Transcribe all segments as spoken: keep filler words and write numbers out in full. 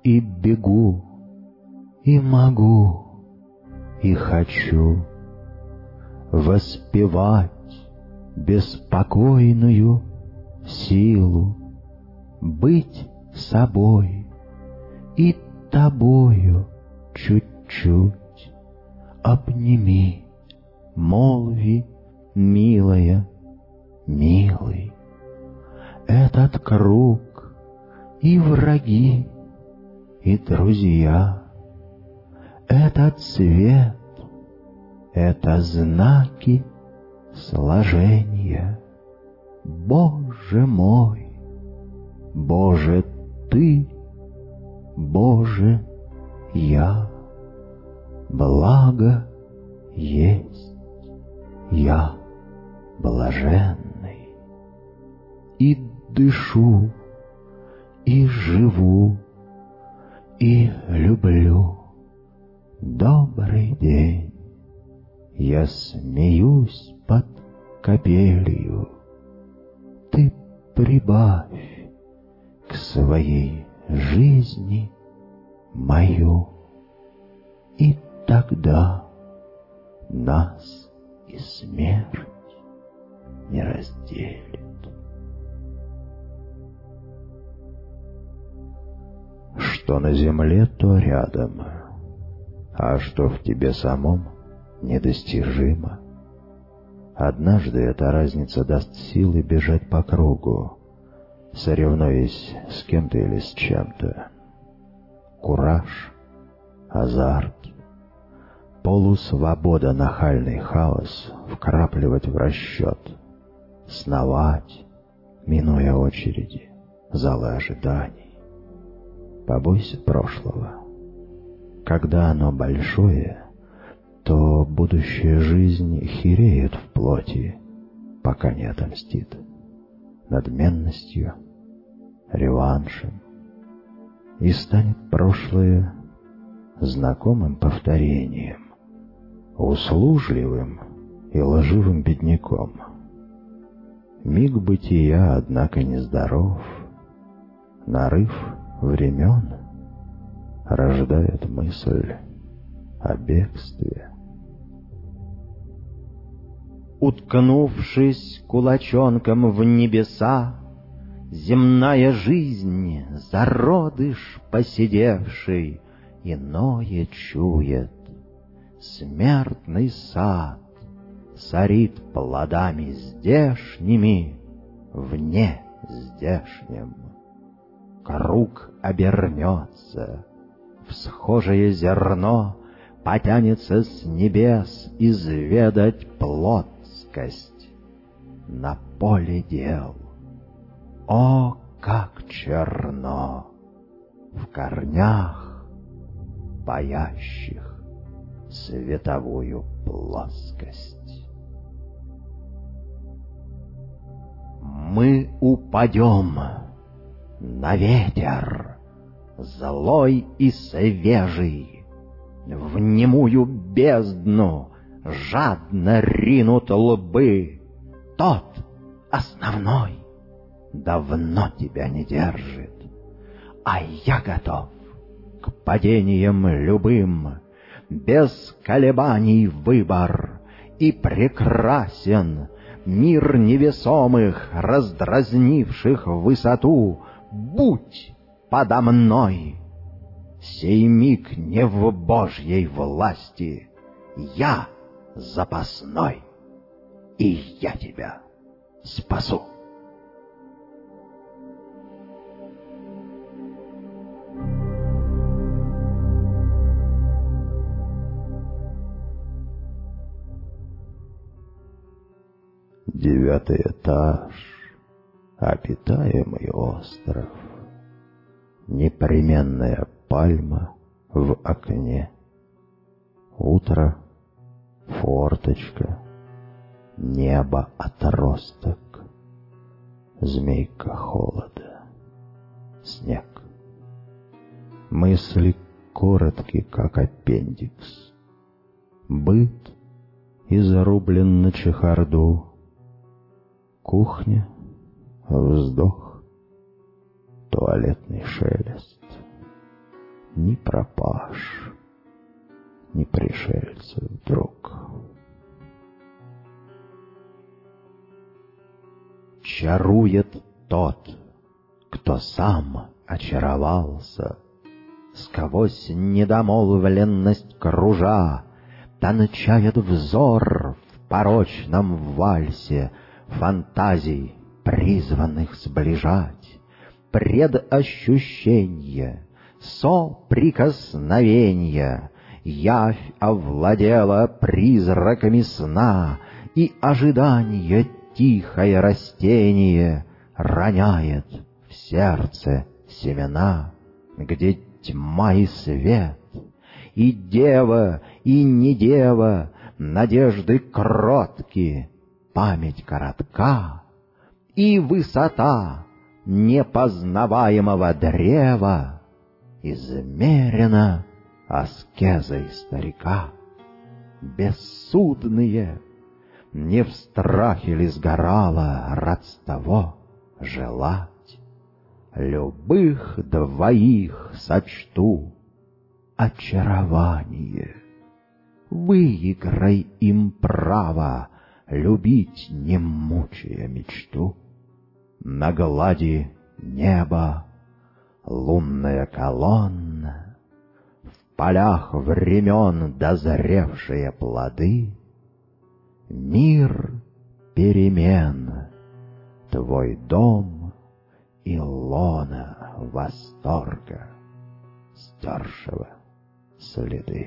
и бегу, и могу, и хочу воспевать беспокойную силу, быть собой и тобою чуть-чуть. Обними, молви, милая, милый, этот круг и враги, и друзья, этот свет, это знаки сложения. Боже мой, Боже ты, Боже я, благо есть я блаженный, и дышу, и живу, и люблю. Добрый день, я смеюсь под капелью. Ты прибавь к своей жизни мою, и тогда нас и смерть не разделит. Что на земле, то рядом, а что в тебе самом недостижимо. Однажды эта разница даст силы бежать по кругу, соревнуясь с кем-то или с чем-то. Кураж, азарт, полусвобода, нахальный хаос вкрапливать в расчет, сновать, минуя очереди, залы ожиданий. Побойся прошлого. Когда оно большое, то будущая жизнь хиреет в плоти, пока не отомстит надменностью, реваншем, и станет прошлое знакомым повторением, услужливым и лживым бедняком. Миг бытия, однако, нездоров, нарыв времен рождает мысль о бегстве. Уткнувшись кулачонком в небеса, земная жизнь, зародыш поседевший, иное чует. Смертный сад сорит плодами здешними вне здешнем. Круг обернется, всхожее зерно потянется с небес изведать плотскость на поле дел. О, как черно в корнях, паящих световую плоскость. Мы упадем на ветер, злой и свежий, в немую бездну жадно ринут лбы. Тот основной давно тебя не держит, а я готов к падениям любым. Без колебаний выбор, и прекрасен мир невесомых, раздразнивших высоту. Будь подо мной! Сей миг не в Божьей власти, я запасной, и я тебя спасу. Девятый этаж, обитаемый остров, непременная пальма в окне, утро, форточка, небо отросток, змейка холода, снег. Мысли коротки, как аппендикс, быт изрублен на чехарду, кухня, вздох, туалетный шелест. ни пропаж, ни пришельцев друг. Чарует тот, кто сам очаровался, сквозь недомолвленность кружа, тончает взор в порочном вальсе фантазий, призванных сближать. Предощущенье, соприкосновенье, явь овладела призраками сна, и ожидание тихое растение роняет в сердце семена, где тьма и свет, и дева, и не дева, надежды кротки, память коротка, и высота непознаваемого древа измерена аскезой старика. Бессудные, не в страхе ли сгорало родство желать? Любых двоих сочту очарование. Выиграй им право любить, не мучая мечту. На глади неба лунная колонна, в полях времен дозревшие плоды. Мир перемен, твой дом и лона восторга, стершего следы.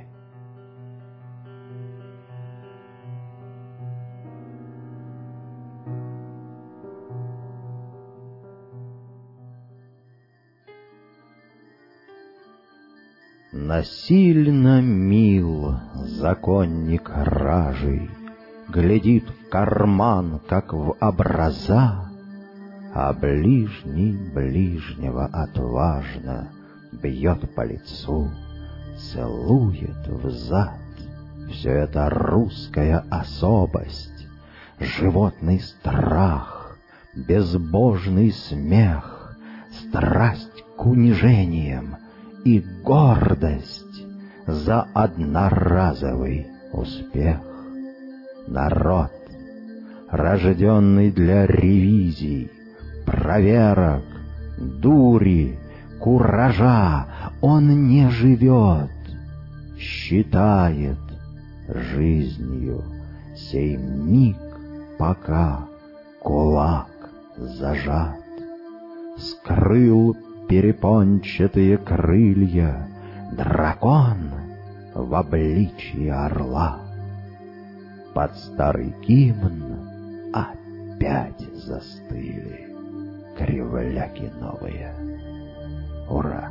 Насильно мил законник ражей, глядит в карман, как в образа, а ближний ближнего отважно бьет по лицу, целует взад. Все это русская особость, животный страх, безбожный смех, страсть к унижениям и гордость за одноразовый успех. Народ, рожденный для ревизий, проверок, дури, куража, он не живет, считает жизнью сей миг, пока кулак зажат. Скрыл перепончатые крылья дракон в обличье орла. Под старый гимн опять застыли кривляки новые. Ура!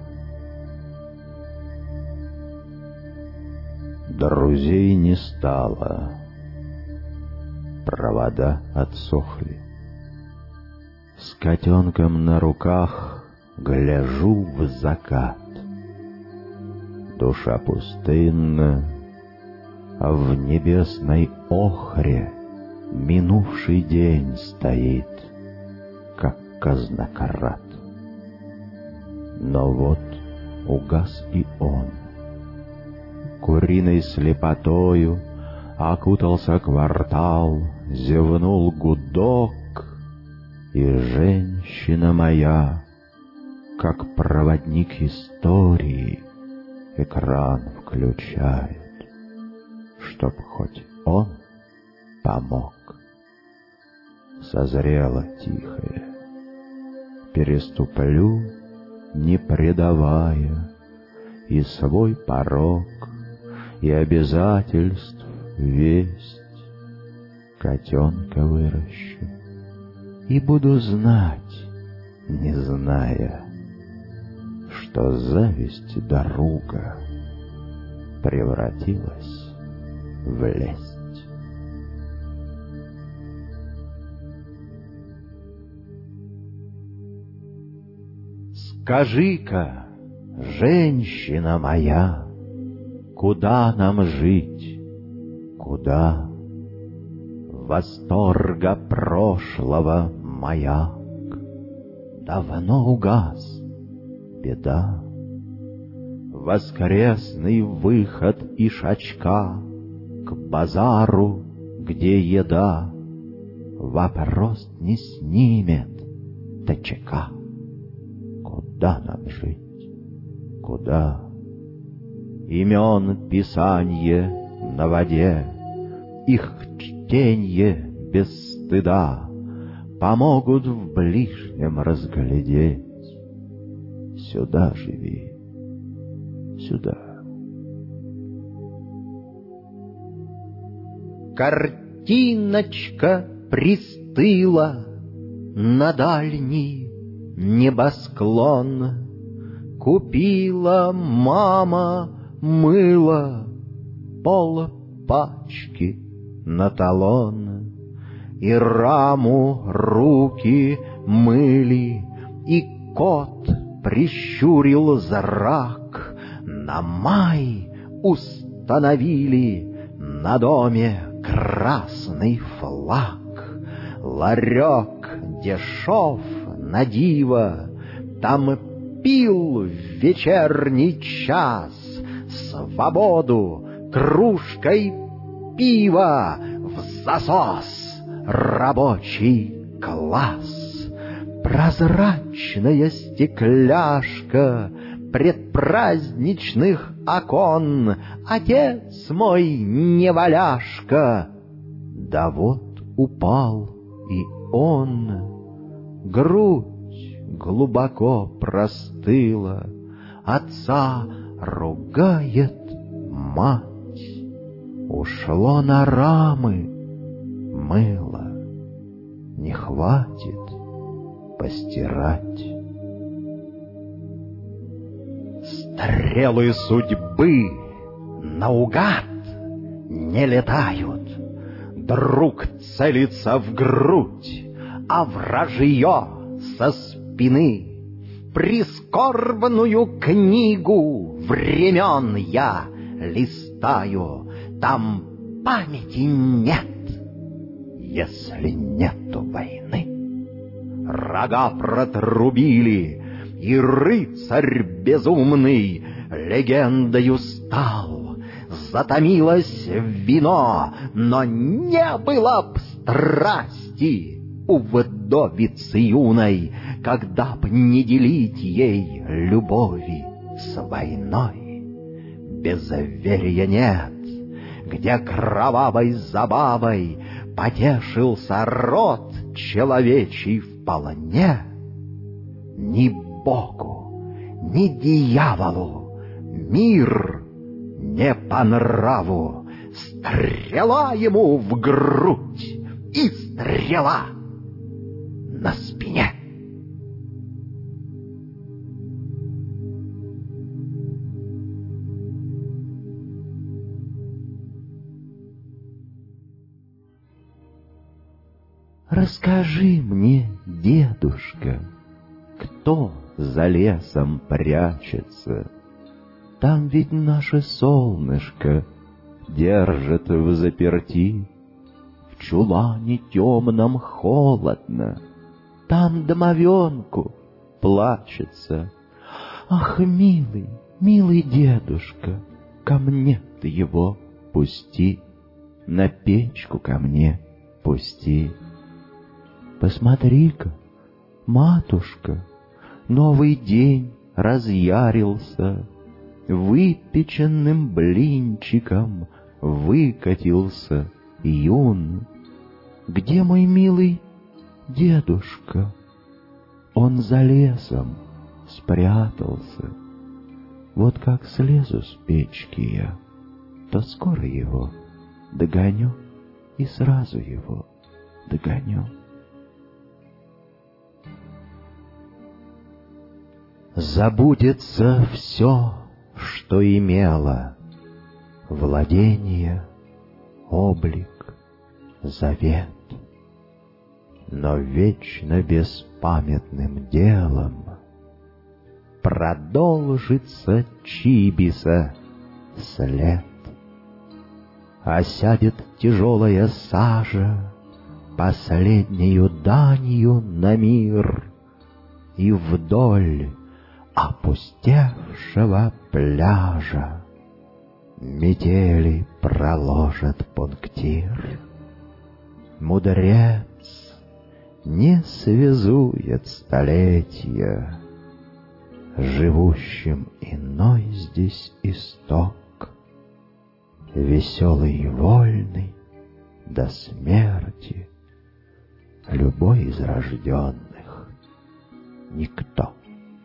Друзей не стало, провода отсохли. С котенком на руках гляжу в закат. Душа пустынна, а в небесной охре минувший день стоит, как казнократ. Но вот угас и он. Куриной слепотою окутался квартал, зевнул гудок, и женщина моя, как проводник истории, экран включает, чтоб хоть он помог. Созрело тихое, переступлю, не предавая, и свой порок, и обязательств весть. Котенка выращу и буду знать, не зная, что зависть дорога превратилась в лесть. Скажи-ка, женщина моя, куда нам жить, куда? Восторга прошлого маяк давно угас, беда. воскресный выход ишачка к базару, где еда вопрос не снимет ТЧК. Куда нам жить? Куда? Имен писанье на воде, их чтенье без стыда помогут в ближнем разглядеть. Сюда живи, сюда. Картиночка пристыла на дальний небосклон. Купила мама мыло, пол пачки на талон. И раму руки мыли, и кот прищурил зрак. На май установили на доме красный флаг. Ларек дешев на диво, там пил в вечерний час свободу кружкой пива в засос рабочий класс. Прозрачная стекляшка предпраздничных окон, отец мой неваляшка. Да вот упал и он, грудь глубоко простыла, отца ругает мать. Ушло на рамы мыло, не хватит постирать. Стрелы судьбы наугад не летают. Друг целится в грудь, а вражье со спины. Прискорбную книгу времен я листаю, там памяти нет, если нету войны. Рога протрубили, и рыцарь безумный легендою стал. Затомилось вино, но не было б страсти у вдовицы юной, когда б не делить ей любови с войной. Безверия нет, где кровавой забавой потешился род человечий вполне. Ни Богу, ни дьяволу мир не по нраву. Стрела ему в грудь и стрела на спине. Расскажи мне, дедушка, кто за лесом прячется? Там ведь наше солнышко держит взаперти. В чулане темном холодно, там домовенку плачется. Ах, милый, милый дедушка, ко мне ты его пусти, на печку ко мне пусти. Посмотри-ка, матушка, новый день разъярился, выпеченным блинчиком выкатился юн. Где мой милый дедушка? Он за лесом спрятался. Вот как слезу с печки я, то скоро его догоню и сразу его догоню. Забудется все, что имело владение, облик, завет. Но вечно беспамятным делом продолжится Чибиса след. Осядет тяжелая сажа последнею данью на мир, и вдоль опустевшего пляжа метели проложат пунктир. Мудрец не связует столетия, живущим иной здесь исток, веселый и вольный до смерти, любой из рожденных никто.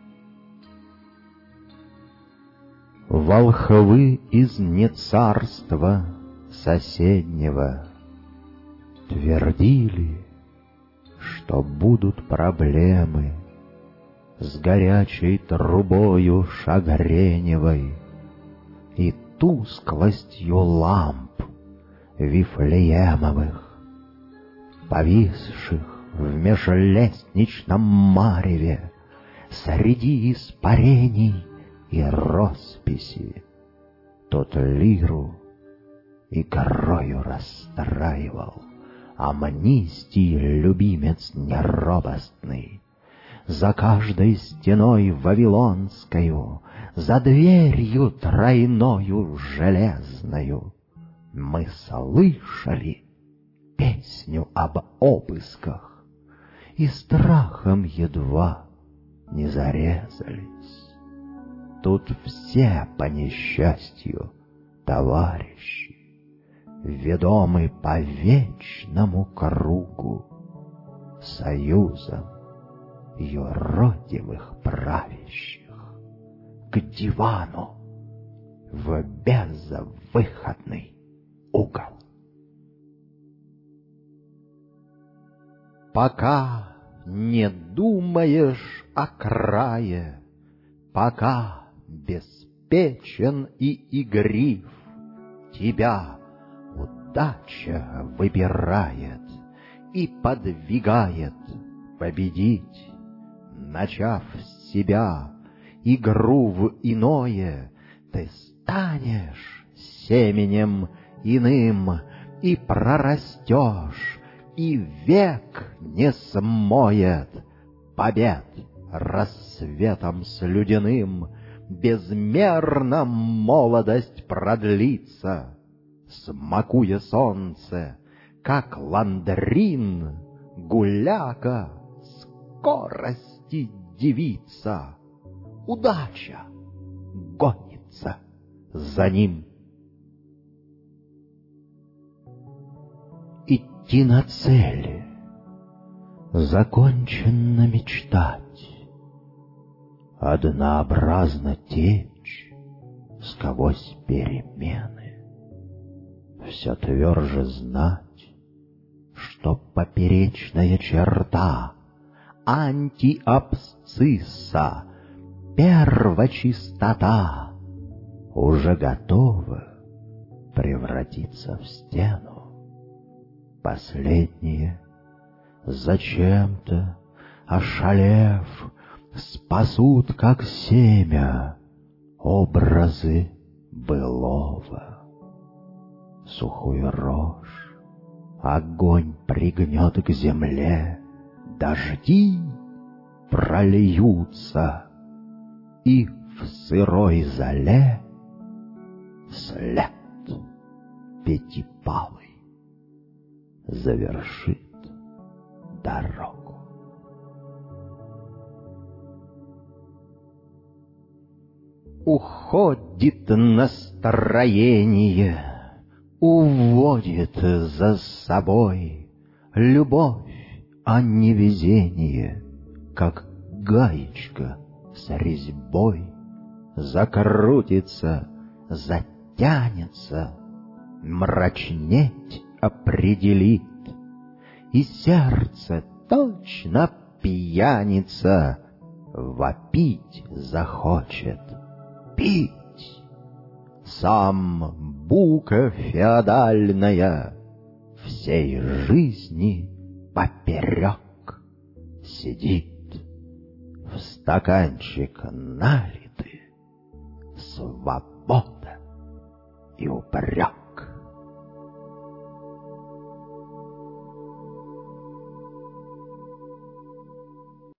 Волхвы из нецарства соседнего твердили, что будут проблемы с горячей трубою шагреневой и тусклостью ламп вифлеемовых, повисших в межлестничном мареве среди испарений и росписи. Тот лиру и горою расстраивал амнистии любимец неробостный. За каждой стеной вавилонскою, за дверью тройною железною мы слышали песню об обысках и страхом едва не зарезались. Тут все, по несчастью, товарищи, ведомы по вечному кругу союзом юродивых правящих к дивану в безвыходный угол. Пока не думаешь о крае, пока беспечен и игрив, тебя удача выбирает и подвигает победить. Начав с себя игру в иное, ты станешь семенем иным и прорастешь, и век не смоет побед рассветом слюдяным. Безмерно молодость продлится, смакуя солнце, как ландрин, гуляка, скорости девица. Удача гонится за ним. Идти на цели, законченно мечтать, однообразно течь сквозь перемены, все тверже знать, что поперечная черта антиабсцисса, первочистота, уже готова превратиться в стену. Последние, зачем-то ошалев, спасут, как семя, образы былого. Сухую рожь огонь пригнет к земле, дожди прольются, и в сырой зале след пятипалый завершит дорогу. Уходит настроение, уводит за собой любовь, а не везение, как гаечка с резьбой закрутится, затянется, мрачнеть определит, и сердце точно пьяница вопить захочет. Пить! Сам бука феодальная всей жизни поперек сидит, в стаканчик налиты свобода и упрек.